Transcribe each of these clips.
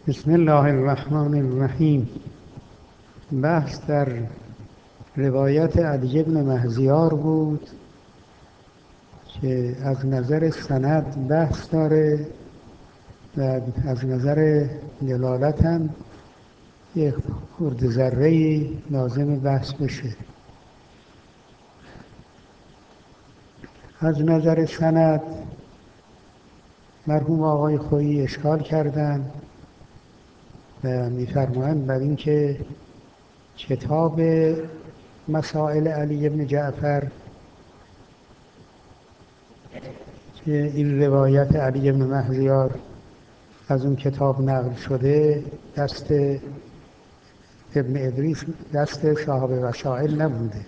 بسم الله الرحمن الرحیم. بحث در روایت علی بن مهزیار بود که از نظر سند بحث داره و از نظر دلالت هم یک خرد ذره‌ای لازم بحث بشه. از نظر سند مرحوم آقای خویی اشکال کردند و می‌فرمایند بر اینکه کتاب مسائل علی بن جعفر که این روایت علی بن مهزیار از اون کتاب نقل شده دست ابن ادریس، دست صاحب وسائل نبوده.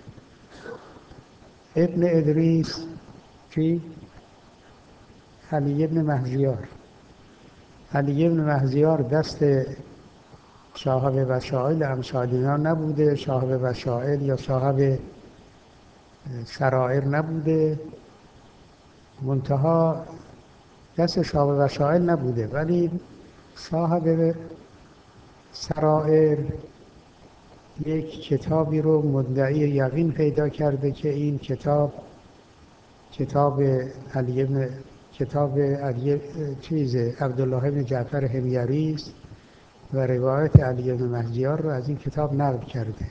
ابن ادریس کی؟ علی بن مهزیار. علی بن مهزیار دست صاحب وسائل امثال اینا نبوده، صاحب وسائل یا صاحب سرائر نبوده، منتها دست صاحب وسائل نبوده، ولی صاحب سرائر یک کتابی رو مدعی یقین پیدا کرده که این کتاب علی عبدالله بن جعفر حمیری است و روایت علی بن مهزیار رو از این کتاب نقل کرده.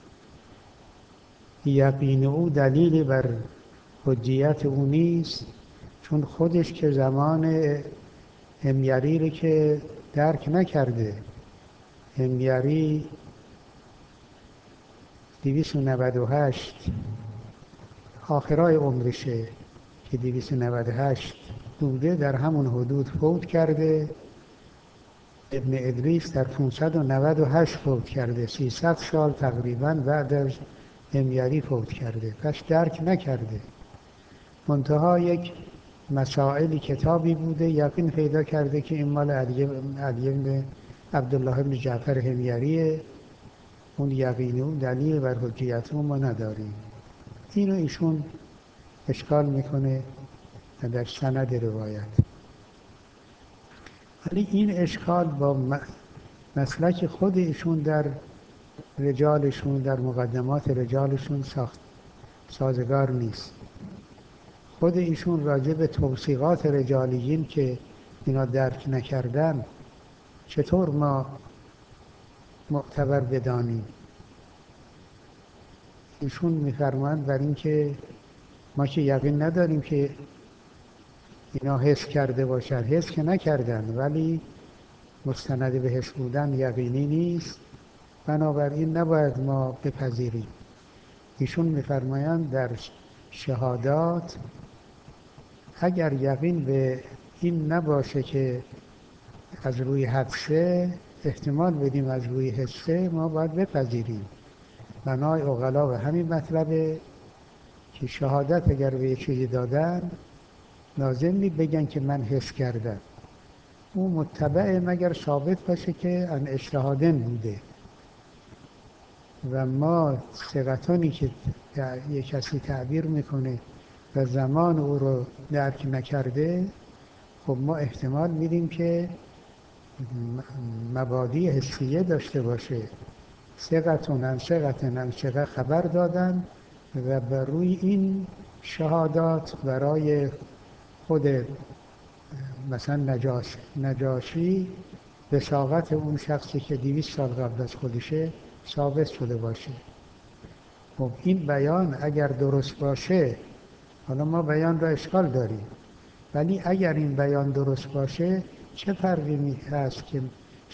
یقین او دلیلی بر حجیت او نیست، چون خودش که زمان حمیری رو که درک نکرده. حمیری 298 آخرای عمرشه که 298 بوده، در همون حدود فوت کرده. ابن ادریس در 598 فوت کرده، 300 سال تقریبا بعد از حمیری فوت کرده، پس درک نکرده. منتها یک مسائل کتابی بوده، یقین پیدا کرده که این مال علی بن عبدالله بن جعفر حمیریه. اون یقین اون دلیل بر حجیت اون ما نداریم. اینو ایشون اشکال میکنه در سند روایت. ولی این اشکال با مسلک خود ایشون در رجالشون، در مقدمات رجالشون سازگار نیست. خود ایشون راجع به توثیقات رجالیین که اینا درک نکردن چطور ما معتبر بدانیم؟ ایشون می‌فرمایند بر این که ما که یقین نداریم که اینا حس کرده باشن، حس که نکردن ولی مستند به حس بودن یقینی نیست، بنابراین نباید ما بپذیریم. ایشون می‌فرمایند در شهادات اگر یقین به این نباشه که از روی حدسه، احتمال بدیم از روی حسه، ما باید بپذیریم. بنای عقلا به همین مطلبه که شهادت اگر به یه چیزی دادن لازم نیست بگن که من حس کردم، اون متبع مگر ثابت باشه که ان اجتهادن بوده. و ما ثقتانی که یک کسی تعبیر میکنه و زمان او رو درک نکرده، خب ما احتمال میدیم که مبادی حسیه داشته باشه. ثقتون خبر دادن و بر روی این شهادات برای خود مثلا نجاشی وثاقت اون شخصی که 200 سال قبل از خودشه ثابت شده باشه. خب این بیان اگر درست باشه، حالا ما بیان را اشکال داریم، ولی اگر این بیان درست باشه چه فرقی هست که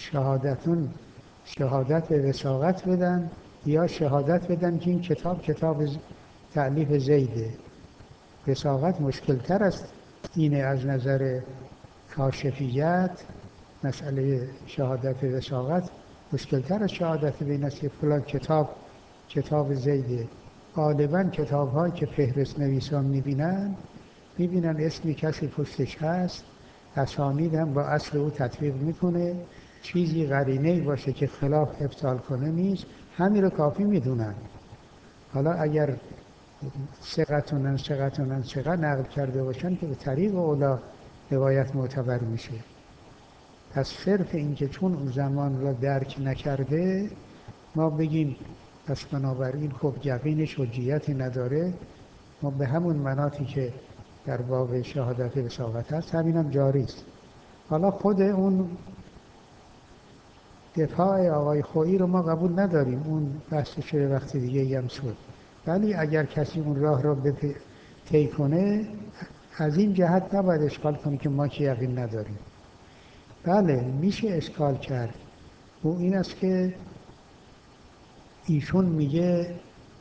شهادت به وثاقت بدن یا شهادت بدن که این کتاب تألیف زیده؟ وثاقت مشکل تر است اینه از نظر کاشفیت. مسئله شهادت وثاقت مشکل تر از شهادت به این است که فلان کتاب زیده. غالبا کتاب هایی که فهرست نویسان میبینن اسمی کسی پشتش هست، اسانید هم با اصل او تطبیق میکنه، چیزی قرینه‌ای باشه که خلاف ابطال کنه نیست، همین رو کافی میدونن. حالا اگر ثقتونن نقل کرده باشن که به طریق اولا روایت معتبر میشه. پس صرف اینکه چون اون زمان را درک نکرده ما بگیم پس بنابراین خب یقینش حجیتی نداره، ما به همون مناطی که در باب شهادت وساقط هست همینم جاری است. حالا خود اون دفاع آقای خویی رو ما قبول نداریم، اون بحثش وقتی دیگه هم شد، ولی اگر کسی اون راه را طی کنه از این جهت نباید اشکال کنه که ما که یقین نداریم. بله میشه اشکال کرد، او این است که ایشون میگه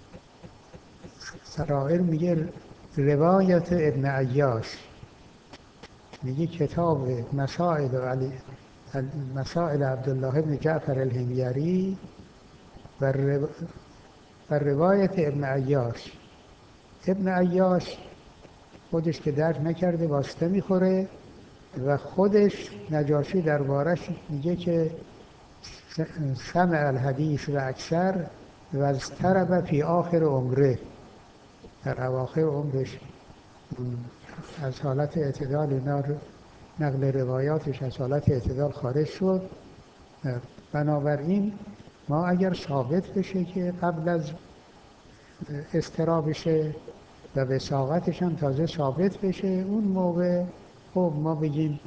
سرائر میگه روایت ابن عیاش، میگه کتاب مسائل عبدالله بن جعفر الحمیری و روایت ابن عیاش. ابن عیاش خودش که درک نکرده واسطه میخوره و خودش نجاشی دربارش میگه که سمع الحدیث و اکثر و اضطرب فی آخر عمره، در اواخر عمرش از حالت اعتدال نقل روایاتش از حالت اعتدال خارج شد. بنابراین ما اگر ثابت بشه که قبل از اضطرابشه و وثاقتش هم تازه ثابت بشه، اون موقع خب ما بگیم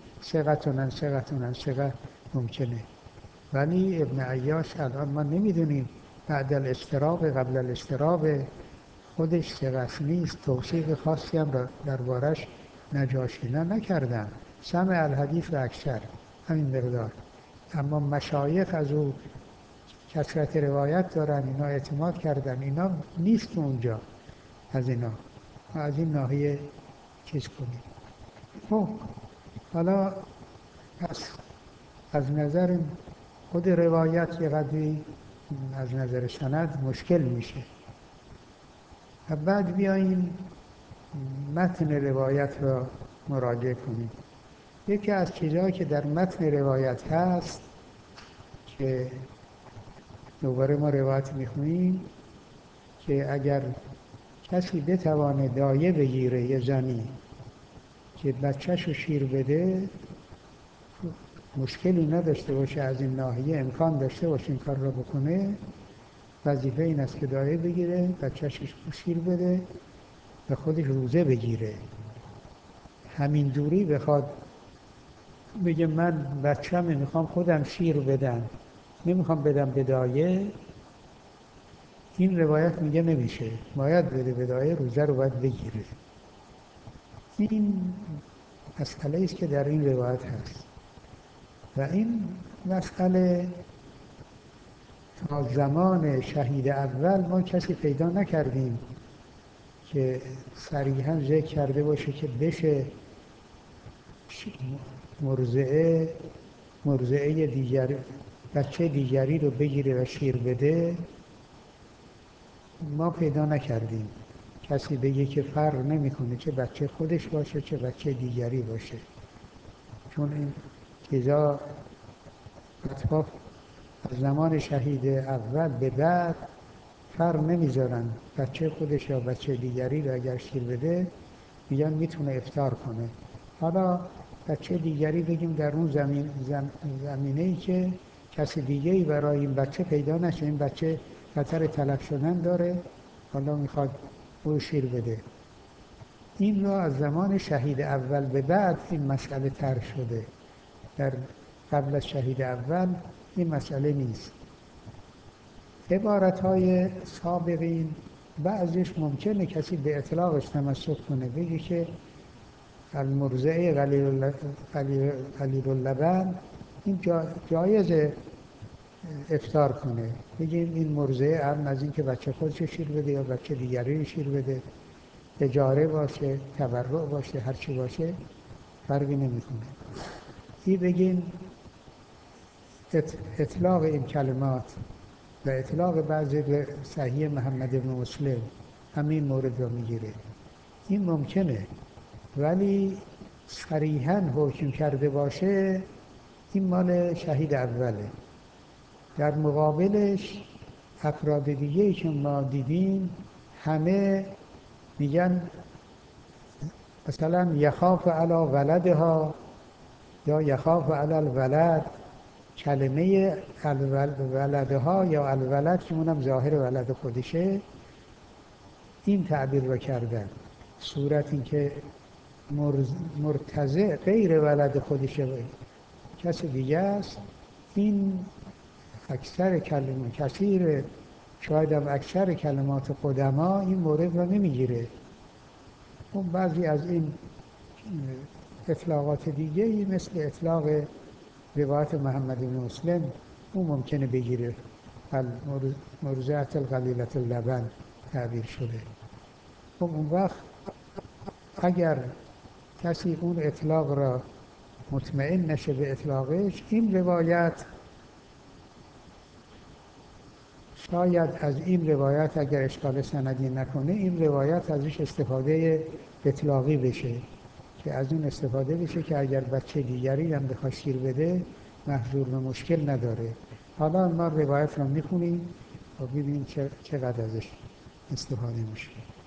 ثقه ممکنه. ولی ابن عیاش الان ما نمیدونیم بعد الاضطراب قبل الاضطراب، خودش ثقه نیست، توصیف خاصی هم دربارش نجاشی نکردن، سمع الحدیث و اکثر همین مقدار. اما مشایخ از او کثرت روایت دارن، اینا اعتماد کردن، اینا نیست اونجا. از اینا از این ناحیه چیز کنیم. خب حالا پس از نظر خود روایت یه قدری از نظر سند مشکل میشه و بعد بیاییم متن روایت را مراجعه کنیم. یکی از چیزهایی که در متن روایت هست که دوباره ما روایت میخونیم که اگر کسی بتوانه دایه بگیره، یه زنی که بچه‌شو شیر بده، مشکلی نداشته باشه از این ناحیه، امکان داشته باشه این کار را بکنه، وظیفه این است که دایه بگیره، بچه‌شو شیر بده و خودش روزه بگیره. همین دوری بخواد بگه من بچه‌مه میخوام خودم شیر بدم، نمیخوام بدم به دایه، این روایت میگه نمیشه، باید بده به دایه، روزه رو باید بگیره. این مسئله است که در این روایت هست و این مسئله تا زمان شهید اول ما کسی پیدا نکردیم که صریحاً ذکر کرده باشه که بشه مرضعه دیگری، بچه دیگری رو بگیره و شیر بده. ما پیدا نکردیم کسی بگه که فرق نمیکنه چه بچه خودش باشه چه بچه دیگری باشه، چون این چیزا اطراف از زمان شهید اول به بعد فرق نمیذارن، بچه خودش یا بچه دیگری رو اگر شیر بده میگن میتونه افطار کنه. حالا بچه دیگری بگیم در اون زمینه‌ای که کسی دیگه‌ای برای این بچه پیدا نشه، این بچه خطر تلف شدن داره، حالا میخواد او شیر بده. این را از زمان شهید اول به بعد این مسئله طرح شده، در قبل از شهید اول این مسئله نیست. عبارت‌های سابقین بعضیش ممکنه کسی به اطلاقش تمسک کنه، بگه که المرضعه قلیل اللبن این جایز افطار کنه، بگیم این مرضعه هم از این که بچه خودش شیر بده یا بچه دیگری رو شیر بده، اجاره باشه، تبرع باشه، هر چی باشه فرقی نمیکنه. این بگیم اطلاق این کلمات و اطلاق بعضی صحیح محمد بن مسلم همین مورد رو میگیره، این ممکنه، ولی صریحاً حکم کرده باشه این مال شهید اوله. در مقابلش افراد دیگه‌ای که ما دیدیم همه میگن مثلا یخاف علی ولدها یا یخاف علی الولد، کلمه ولدها یا الولد که اونم ظاهر ولد خودشه، این تعبیر رو کردن. صورت این که مرتضع غیر ولد خودشه و کسی دیگه است، این اکثر کلمه کثیر، شاید هم اکثر کلمات قدما این مورد را نمیگیره. اون بعضی از این اطلاقات دیگه مثل اطلاق روایت محمد بن مسلم اون ممکنه بگیره، مرضعة القلیلة اللبن تعبیر شده. خب اون وقت اگر کسی اون اطلاق را مطمئن نشه به اطلاقش، این روایت شاید از این روایت اگر اشکال سندی نکنه، این روایت ازش استفاده اطلاقی بشه، که از اون استفاده بشه که اگر بچه دیگری هم بخواد شیر بده محظور و مشکل نداره. حالا ما روایت رو میخونیم و ببینیم چقدر ازش استفاده میشه.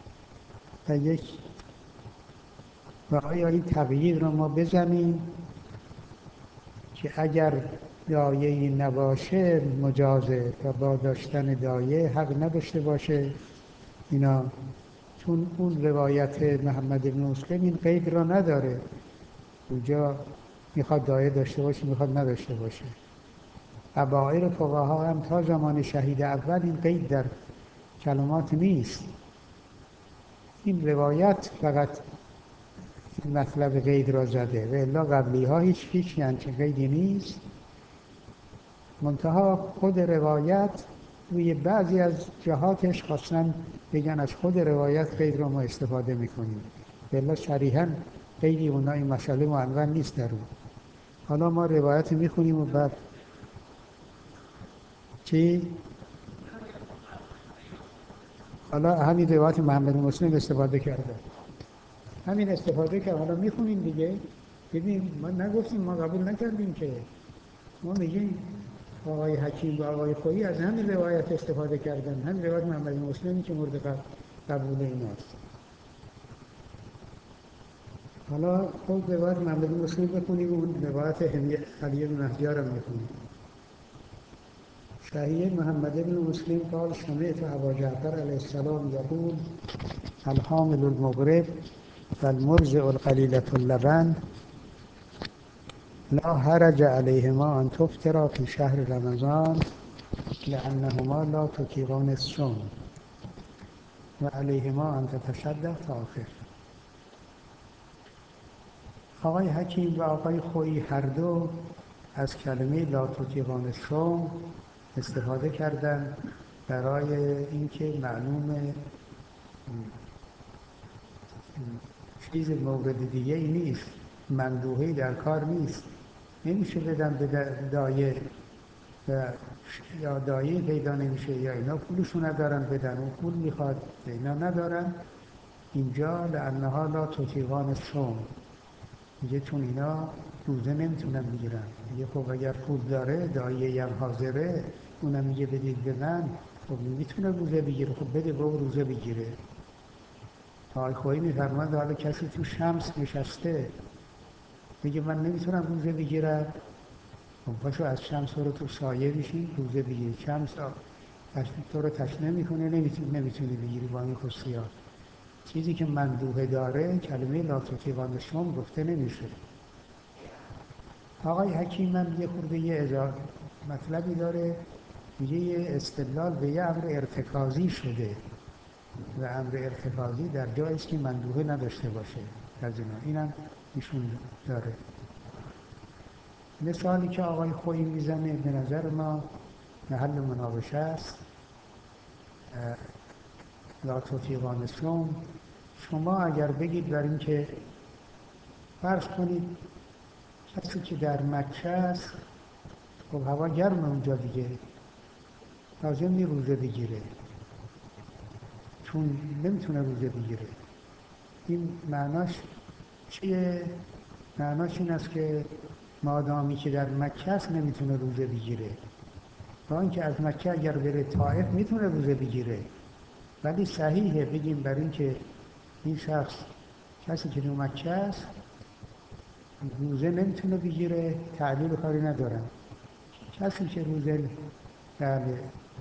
و آیا این تقیید رو ما بزنیم که اگر دایه نباشه مجازه و با داشتن دایه حق نداشته باشه اینا، چون اون روایت محمد بن مسلم این قید را نداره، اونجا میخواد دایه داشته باشه میخواد نداشته باشه. ابایر فقها هم تا زمان شهید اول این قید در کلمات نیست، این روایت فقط این مطلب قید را زده و الا قبلی ها هیچ همچین قیدی نیست. منتها خود روایت روی بعضی از جهاتش خواستن بگن از خود روایت قید را ما استفاده میکنیم، و الا صریحا قیدی اونا این مسئله معنون نیست در اون. حالا ما روایت میخونیم و بعد چی؟ حالا همین روایت محمد مسلم استفاده کرده، همین استفاده که حالا میخونیم دیگه. ببین ما نگفتیم، ما قبول نکردیم که، ما میگیم آقای حکیم و آقای خویی از همین روایت استفاده کردن، همین روایت محمد مسلمی که مورد قبول ایناست. حالا خود روایت محمد مسلم بخونیم و اون روایت علی بن نجار رو میخونیم. صحیح محمد بن مسلم قال سمعت ابا جعفر علیه السلام یقول الحامل المغرب والمرضع القلیلة اللبن لا حرج علیهما ان تفطرا فی شهر رمضان لانهما لا تطیقان الصوم و علیهما ان تتصدق تا آخر. آقای حکیم و آقای خویی هر دو از کلمه لا تطیقان الصوم استفاده کردن برای اینکه معلوم چیز مورد دیگه ای نیست، مندوحه‌ای در کار نیست، نمیشه بدن به دایه و یا دایه پیدا نمیشه یا اینا پولشو ندارن بدن، اون پول میخواد اینا ندارن. اینجا لانها لا تطیقان الصوم میگه چون اینا روزه نمیتونن بگیرن. میگه خب اگر پول داره دایه هم حاضره اونم میگه بدید به من، خب میتونه روزه بگیره، خب بده با روزه بگیره. آقای خویی میفرماند حالا کسی تو شمس نشسته میگه من نمیتونم روزه بگیرم، خب پاشو از شمس رو تو سایه بشین روزه بگیری، شمس تو رو تشنه میکنه نمیتونی بگیری با این خصوصیات. چیزی که مندوحه داره کلمه لا تطیقان الصوم گفته نمیشه. آقای حکیم هم یه خورده یه مطلبی داره، میگه یه استدلال به یه امر ارتکازی شده و امر ارتکازی در جایی است که مندوحه نداشته باشه از اینا، اینم ایشون داره. مثالی که آقای خویی میزنه به نظر ما محل مناقشه است. لا تطیقان الصوم، شما اگر بگید بر این که فرض کنید کسی که در مکه است، خب هوا گرم اونجا دیگه، لازم نی روزه بگیره چون نمیتونه روزه بگیره. این معناش چیه؟ معناش این است که مادامی که در مکه است نمیتونه روزه بگیره، با اینکه از مکه اگر بره طائف میتونه روزه بگیره. ولی صحیحه بگیم بر این که این شخص کسی که در مکه است روزه نمیتونه بگیره، تعلیل کاری ندارم. کسی که روزه بله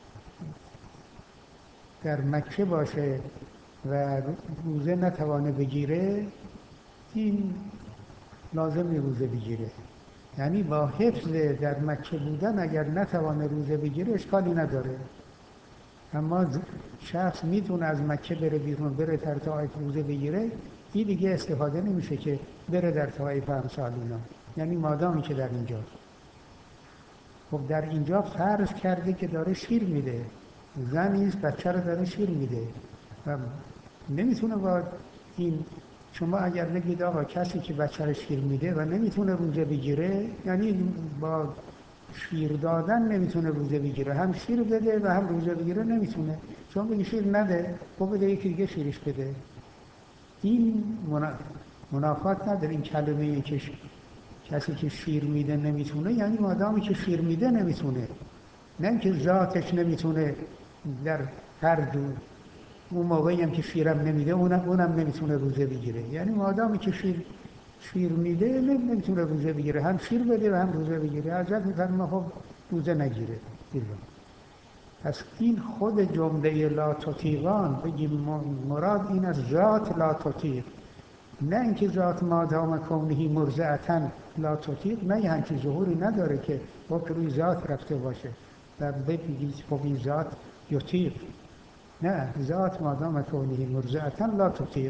در مکه باشه و روزه نتوانه بگیره، این لازم روزه بگیره. یعنی با حفظ در مکه بودن اگر نتوانه روزه بگیره اشکالی نداره. اما شخص میتونه از مکه بره بیرون، بره در طائف روزه بگیره، این دیگه استفاده نمیشه که بره در طائف امثال اینا. یعنی مادامی که در اینجا، خب در اینجا فرض کرده که داره شیر میده، زنیست بچه رو داره شیر میده و نمیتونه با این، شما اگر بگید آقا کسی که بچه رو شیر میده و نمیتونه روزه بگیره، یعنی با شیر دادن نمیتونه روزه بگیره، هم شیر بده و هم روزه بگیره نمیتونه. چون بگی شیر نده، خب بده یکی دیگه شیرش بده. این منافات نداره این کلمه که کسی که شیر میده نمیتونه، یعنی مادامی که شیر میده نمیتونه، نه اینکه ذاتش نمیتونه در هر دو. اون موقعی هم که شیرم نمیده اونم نمیتونه روزه بگیره. یعنی مادامی که شیر میده نمیتونه روزه بگیره، هم شیر بده و هم روزه بگیره. حضرت میفرمایند خب روزه نگیره. پس این خود جمله لا تطیقان بگیم مراد این از ذات لا تطیق، نه اینکه ذات مادام کونه مرضعتا لا تطیق، نه یه همچین ظهوری نداره که با روی ذات رفته باشه و بگید خب این ذات یطیق. نه، ذات مادام کونه مرضعتا لا تطیق.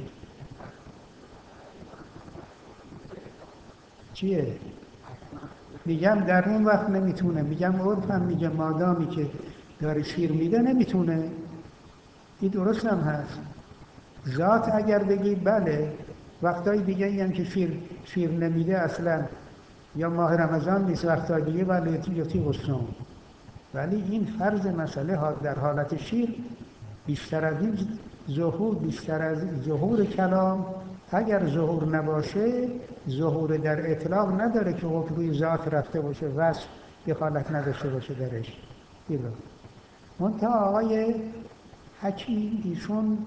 چیه؟ میگم در اون وقت نمیتونه، میگم عرفم میگه مادامی که داره شیر میده نمیتونه. این درست هم هست. ذات اگر بگید بله، وقتای دیگه هم که شیر نمیده اصلا، یا ماه رمضان نیست، وقتای دیگه بله یطیق الصوم. ولی این فرض مسئله در حالت شیر بیشتر از این ظهور، بیشتر از ظهور کلام، اگر ظهور نباشه ظهور در اطلاق نداره که روی ذات رفته باشه، وصف دخالت نداشته باشه درش. منتها آقای حکیم ایشون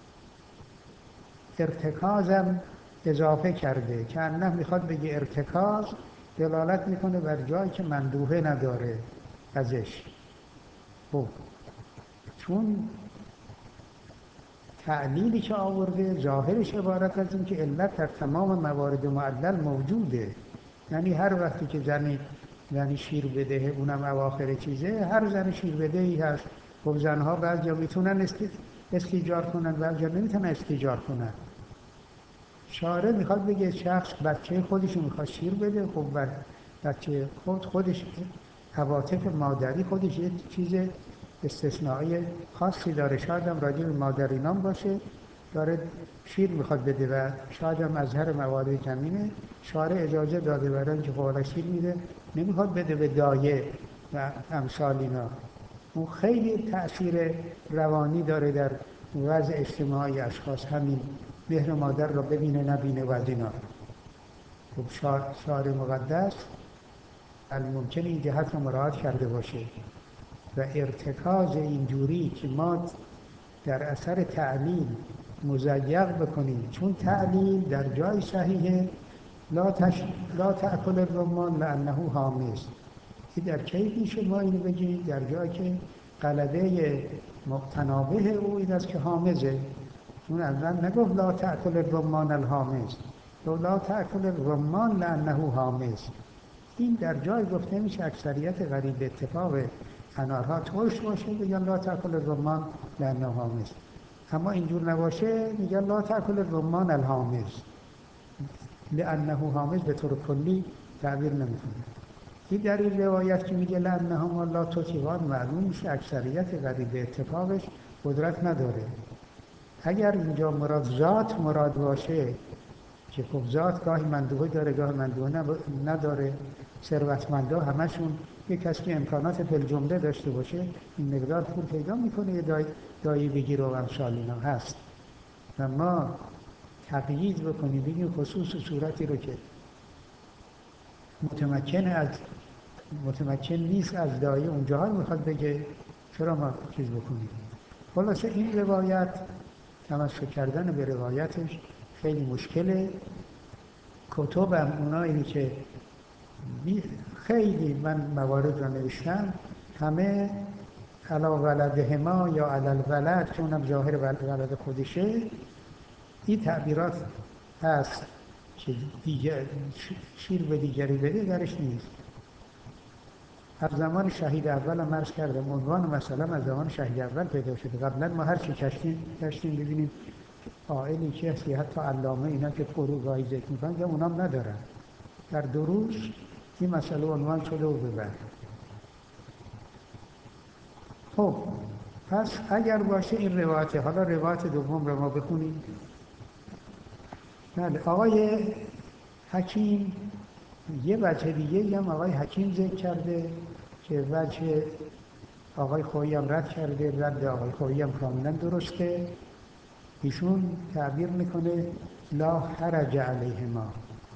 ارتکازم اضافه کرده که انه میخواد بگه ارتکاز دلالت میکنه بر جایی که مندوحه نداره ازش. خب چون تعلیلی که آورده ظاهرش عبارت از این که علت در تمام موارد معلل موجوده، یعنی هر وقتی که زنی شیر بده، اونم اواخر چیزه، هر زن شیر بدهی هست. خب زنها بعضیا میتونن استیجار کنن، بعضیا نمیتونن استیجار کنن. شارع میخواد بگه شخص بچه خودش میخواد شیر بده، خب بچه خودش عواطف مادری خودش یه چیز استثنایی خاصی داره، شاید هم راجع به مادرینام باشه، داره شیر میخواد بده و شاید هم مظهر موارد زمینه، شارع اجازه داده برای اینکه خب شیر میده، نمیخواد بده به دایه و امثال اینا. اون خیلی تأثیر روانی داره در وضع اجتماعی اشخاص، همین مهر مادر را ببینه نبینه و از اینا. خب شارع مقدس الممکن این جهت رو مراعات کرده باشه و ارتکاز اینجوری که ما در اثر تعلیل مضیق بکنیم، چون تعلیل در جای صحیحه لا تأکل الرمان لأنه حامض. این در کی میشه ما اینو بگیم؟ در جایی که غلبه مقتنابه او این است که حامضه. چون اول نگفت لا تأکل الرمان الحامض، لا تأکل الرمان لأنه حامض. این در جای گفته میشه اکثریت غریب اتفاق انارها ترش باشه بگن لا تأکل الرمان لأنه حامض، اما اینجور نباشه میگن لا تأکل الرمان الحامض لأنه حامض، به طور کلی تعبیر نمیکنه. این در این روایت که میگه لأنهما لا تطیقان معلوم میشه اکثریت غریب اتفاقش قدرت نداره. اگر اینجا ذات مراد باشه که خب ذات گاهی مندوحه داره گاهی مندوحه نداره، ثروتمندا همشون یک کسی که امکانات بالجمله داشته باشه این مقدار پول پیدا میکنه یه دایی بگیره و امثال اینا هست. و ما تقیید بکنیم بگیم خصوص صورتی رو که متمکن نیست از دایی اونجاها میخواد بگه، چرا ما چیز بکنیم. خلاصه این روایت تمسک کردن به روایتش خیلی مشکله. کتبم اونایی که خیلی من موارد را نوشتم، همه علا ولدهما یا علل ولد که اونم ظاهر ولد خودشه، این تعبیرات هست که دیگر شیر به دیگری بده درش نیست. از زمان شهید اول هم عرض کردم عنوان مثلا از زمان شهید اول پیدا شده. قبلا ما هر چی کشتیم ببینیم قائلی که هستی، حتی علامه اینا که فروغایی ذکر میکنن که اونام ندارن. در دروس این مسئله عنوان شده و ببر. خب پس اگر باشه این روایت، حالا روایت دوم رو ما بخونیم. بله، آقای حکیم یه وجه دیگه هم آقای حکیم ذکر کرده که وجه آقای خویی هم رد کرده، رد آقای خویی هم کاملا درسته. ایشون تعبیر میکنه لا حرج علیهما.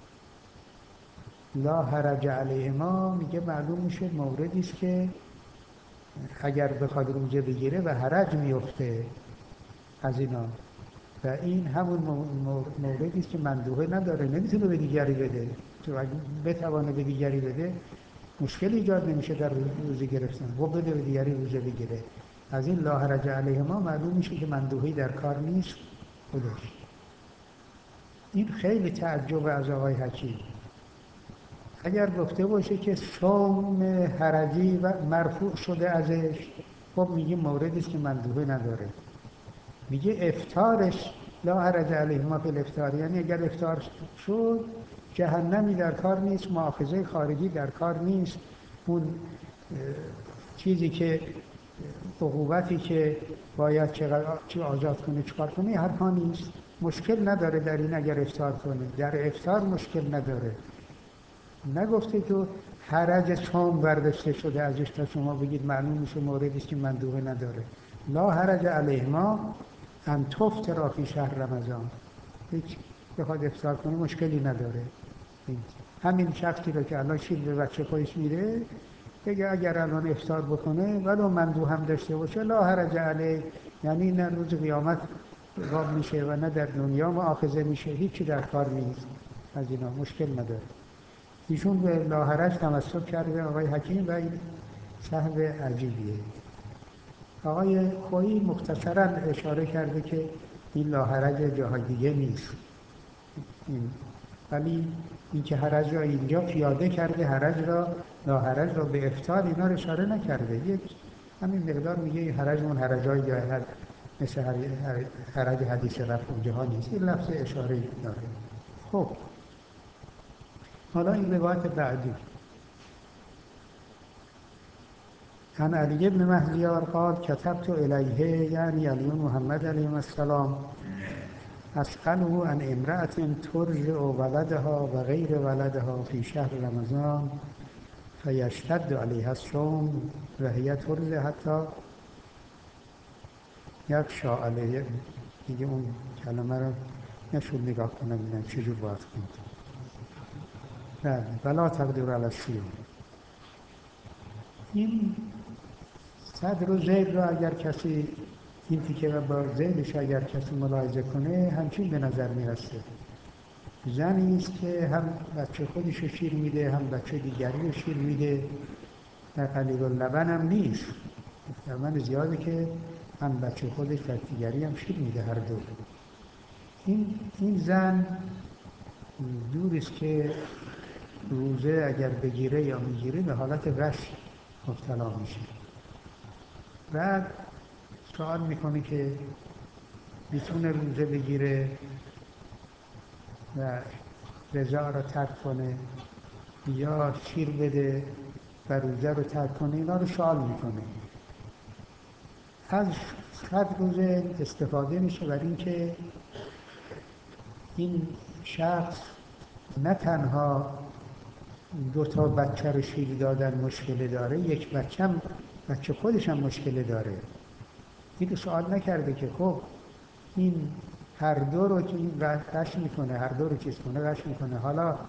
لا حرج علیهما میگه معلوم میشه موردی است که اگر بخواد روزه بگیره و حرج میفته از اینا، و این همون موردی است که مندوحه نداره، نمیتونه به دیگری بده. تو اگه بتوانه به دیگری بده مشکل ایجاد نمیشه در روزه گرفتن، و بده به دیگری روزه بگیره. از این لا حرج علیهما معلوم میشه که مندوحی در کار نیست خودش. این خیلی تعجب از آقای حکیم. اگر گفته باشه که صوم حرجی و مرفوع شده ازش، خب میگه موردی است که مندوحه نداره. میگه افطارش لا حرج علیهما فی الافطار، یعنی اگر افطار شد جهنمی در کار نیست، مؤاخذه خارجی در کار نیست، اون چیزی که عقوبتی که باید چه آزاد کنه چکار کنه حرفا نیست. مشکل نداره در این اگر افطار کنه، در افطار مشکل نداره. نگفته که حرج صوم برداشته شده ازش تا شما بگید معلوم میشه موردی است که مندوحه نداره. لا حرج علیهما ان تفطرا فی شهر رمضان، هیچ بخواد افطار کنه مشکلی نداره. همین شخصی رو که الان شیر به بچه خودش میده بگه اگر الان افطار بکنه ولو مندوح هم داشته باشه لا حرج علیه، یعنی نه روز قیامت عقاب میشه و نه در دنیا مؤاخذه میشه، هیچی در کار نیست، از اینا مشکل نداره. ایشون به لا حرج تمسک کرده آقای حکیم و این صحب عجیبیه. آقای خویی مختصراً اشاره کرده که این لا حرج جاهای دیگه نیست، ولی این که حرج را اینجا پیاده کرده، حرج را لا حرج را به افطار اینا رو اشاره نکرده. یک همین مقدار میگه این حرج اون حرجای جای مثل حرج حدیث رفع جهان نیست، این لفظ اشاره داره. خب حالا این روایت بعدی عن علی بن مهدیار قال كتبت الیه، یعنی علی محمد علیه السلام، اسأله عن امرأة ترجع ولدها و غیر ولدها فی شهر رمضان فیشتد علیها الصوم و هی ترجع حتی یغشی علیه. دیگه اون کلمه رو نشد نگاه کنم ببینم چجور باید خوند. بله، ولا تقدر علی الصیام. این صدر و ذیل رو اگر کسی این تیکه و با ذیلش اگر کسی ملاحظه کنه همچین به نظر میرسه. زنی است که هم بچه خودش رو شیر میده هم بچه دیگری رو شیر میده و قلیل اللبن هم نیست، من زیاده که هم بچه خودش و دیگری هم شیر میده هر دو. این زن دور است که روزه اگر بگیره یا میگیره به حالت غش مبتلا میشه. بعد سوال میکنه که میتونه روزه بگیره و رضا رو ترک کنه یا شیر بده و روزه رو ترک کنه. اینا رو سوال میکنه. از صد روزه استفاده میشه برای اینکه این شخص نه تنها دو تا بچه رو شیر دادن مشکل داره، یک بچه خودش هم مشکل داره. این رو سوال نکرده که خب این هر دو رو که این غش میکنه، هر دو رو چیز کنه غش میکنه، حالا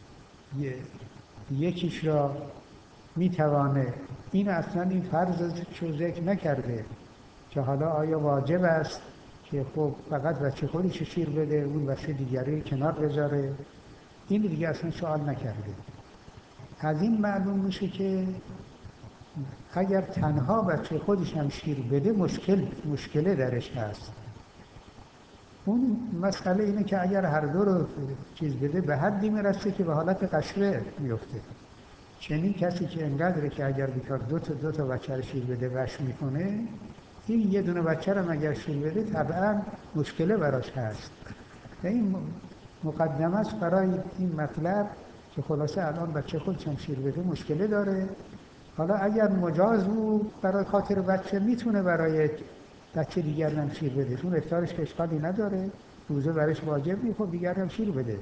یکیش را میتوانه، این اصلا این فرض رو ذکر نکرده که حالا آیا واجب است که خب فقط بچه خودش شیر بده اون بچه دیگری کنار بذاره، این دیگه اصلا سوال نکرده. از این معلوم میشه که اگر تنها بچه خودش هم شیر بده مشکله درش هست. اون مسئله اینه که اگر هر دو رو چیز بده به حدی میرسه که به حالت قشره میفته. چنین کسی که انقدره که اگر بیکار دو تا بچه رو شیر بده وش میکنه، این یه دونه بچه رو اگر شیر بده طبعا مشکله براش هست. و این مقدمه است برای این مطلب که خلاصه الان بچه خودش هم شیر بده مشکله داره. حالا اگر مجاز بود برای خاطر بچه میتونه برای بچه دیگر هم شیر بده، چون افطارش که اشکالی نداره، روزه برش واجب نیست، خب دیگر هم شیر بده.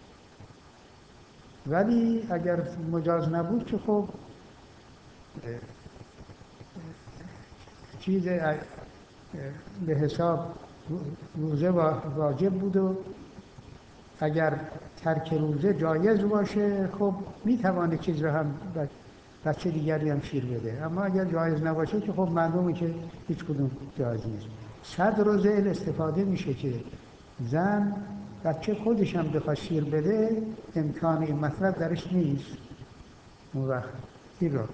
ولی اگر مجاز نبود که خب چیز به حساب روزه واجب بود و اگر ترک روزه جایز باشه خب میتوانه چیز رو هم بچه دیگری هم شیر بده. اما اگر جایز نباشه که خب معلومه که هیچ کدوم جایز نیست. 100 روزه استفاده میشه که زن بچه خودش هم بخواد شیر بده، امکان این مطلب درش نیست. اون وقت این رو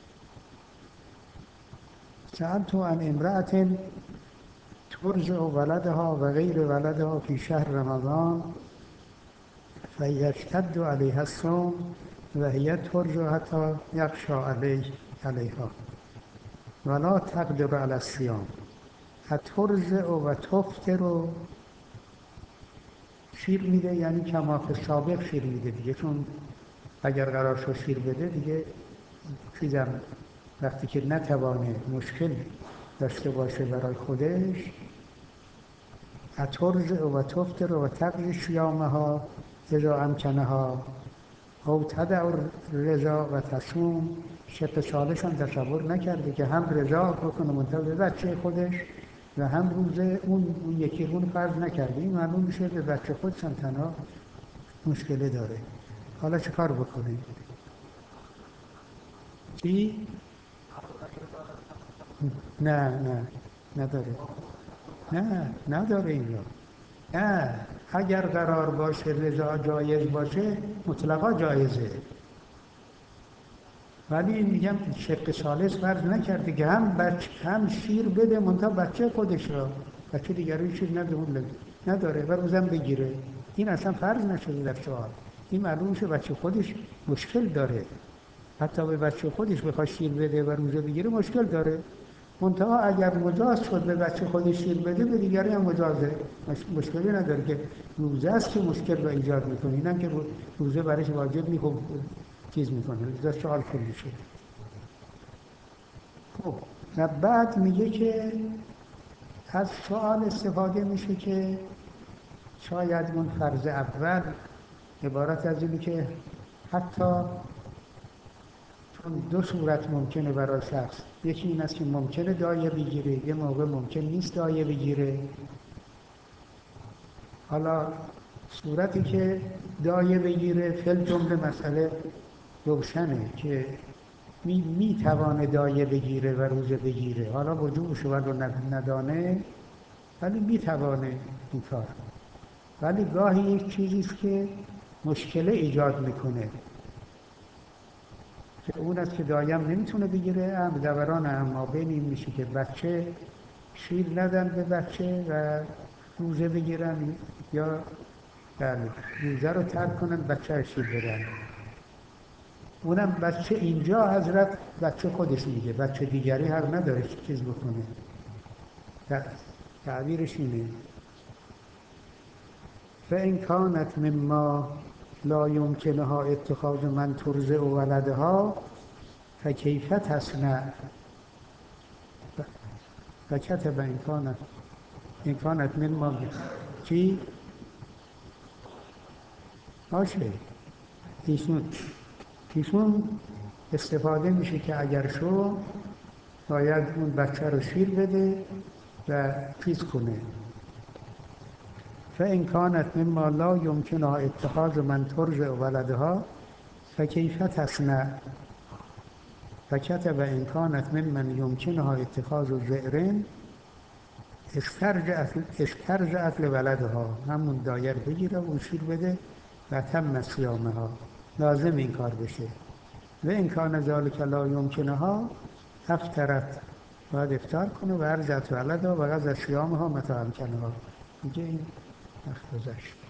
سألت عن امرأة ترضع ولدها و غیر ولدها فی شهر رمضان فیشتد علیها الصوم و هی ترضع حتی یغشی علیها ولا تقدر علی الصیام. ترضع و تفطر شیر میده، یعنی کما فی سابق شیر میده دیگه، چون اگر قرار شد شیر بده دیگه چیزم وقتی که نتوانه مشکل داشته باشه برای خودش، ترضع و تفطر و تقضی صیامها اذا امکنها او تدع الرضاع و تصوم. شق ثالث هم تصور نکرده که هم رضا بکنه منتها به بچه خودش و هم روزه اون یکی رو فرض نکرده. این معلوم میشه به بچه خودش هم تنها مشکله داره. حالا چه کار بکنه؟ چی؟ نه نداره. نداره این رو. نه، اگر قرار باشه رضا جایز باشه مطلقا جایزه، ولی میگم شق ثالث فرض نکرده که هم شیر بده منتها بچه خودش را، بچه دیگری شیر نده اون نداره و روزم بگیره. این اصلا فرض نشده در سوال. این معلوم شه بچه خودش مشکل داره، حتی به بچه خودش بخواد شیر بده و روزه بگیره مشکل داره. منتها اگر مجاز شد به بچه خودش شیر بده به دیگری هم مجازه، مشکلی نداره که روزه است که مشکل رو ایجاد میکنه. اینم که روزه برایش واجب نیست، خب چیز میکنه، لذا سوال کلی شد. خب و بعد میگه که از سوال استفاده میشه که شاید اون فرض اول عبارت از اینه که حتی چون دو صورت ممکنه برای شخص، یکی این است که ممکنه دایه بگیره، یه موقع ممکن نیست دایه بگیره. حالا صورتی که دایه بگیره فل جمله مسئله روشنه که میتوانه دایه بگیره و روزه بگیره، حالا وجوبش رو ندانه ولی میتوانه این کار. ولی گاهی یک چیزیست که مشکله ایجاد میکنه که اون است که دایم نمیتونه بگیره، دوران امابین این میشه که بچه شیر ندن به بچه و روزه بگیرن یا روزه رو ترک کنن بچه شیر بدن. اونم بچه اینجا حضرت بچه خودش میگه، بچه دیگری حق نداره چیز بکنه. تعبیرش اینه فإن كانت مما لا يمكنها اتخاذ من ترضع ولدها فكيف تصنع فكتب إن كانت مما چی؟ باشه ایشون استفاده میشه که اگر شو باید اون بچه رو شیر بده و چیز کنه. فإن كانت مما لا يمكنها اتخاذ من ترضع ولدها فكيف تصنع فكتب إن كانت ممن يمكنها اتخاذ زئر استرجعت لولدها. همون دایر بگیره و شیر بده و تم صیامها، لازم این کار بشه. و این کان ذالک لا یمکنها افطرت، باید افطار کنه و ارجعت ولدها و قضا صیامها متى امکنها. دیگه این وقت گذشت.